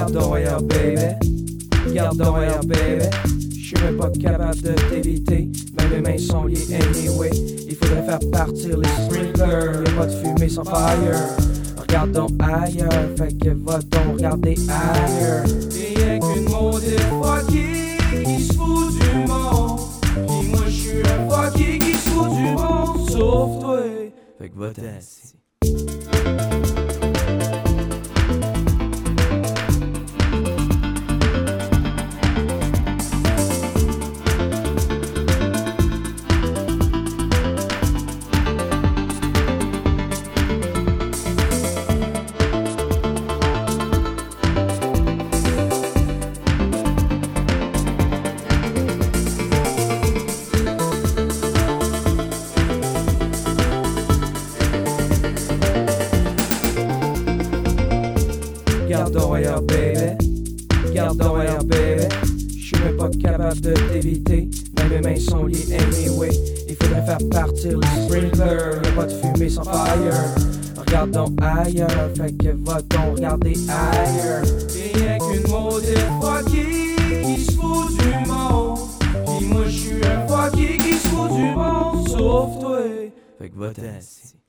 Regarde donc ailleurs, baby. Regarde donc ailleurs, baby. J'suis même pas capable de t'éviter. Même mes mains sont liées anyway. Il faudrait faire partir les sprinklers. Y'a pas de fumée sans fire. Regarde donc ailleurs. Fait que va donc regarder ailleurs. Y'a qu'une maudite fucky qui se fout du monde. Pis moi j'suis un fucky qui se fout du monde. Sauf toi. Fait que va t'assis. Regarde donc ailleurs, baby. Regarde donc ailleurs, baby. J'suis même pas capable de t'éviter. Même mes mains sont liées anyway. Il faudrait faire partir les sprinklers. Y'a pas de fumée sans fire. Regarde donc ailleurs. Fait que va donc regarder ailleurs. Y'a qu'une maudite fucky qui se fout du monde. Pis moi j'suis un fucky qui se fout du monde. Sauf toi. Fait que va t'assis.